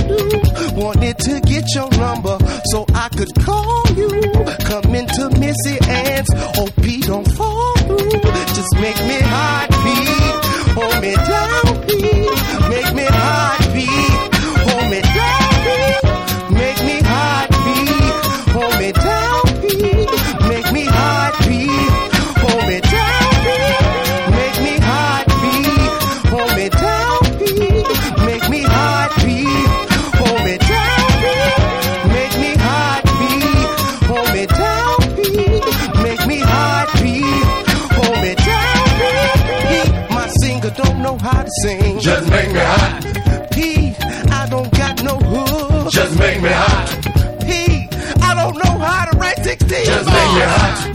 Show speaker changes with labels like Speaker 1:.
Speaker 1: do. Wanted to get your number so I could call you. Come into Missy Ann's, hope he don't fall through. Just make me heartbeat, hold me down, please. Make me heartbeat, hold me down, please. Make me heartbeat, hold me down, please. Make me heartbeat, hold me down, please. Make me heartbeat, hold me down, please. Make me heartbeat, hold me down, please. Make me heartbeat, hold me down, please. Make me heartbeat, hold me down, please. My singer don't know how to sing.
Speaker 2: Just make me hot.
Speaker 1: I don't got no hook.
Speaker 2: Just make me hot.
Speaker 1: I don't know how to write 16
Speaker 2: Just make me hot.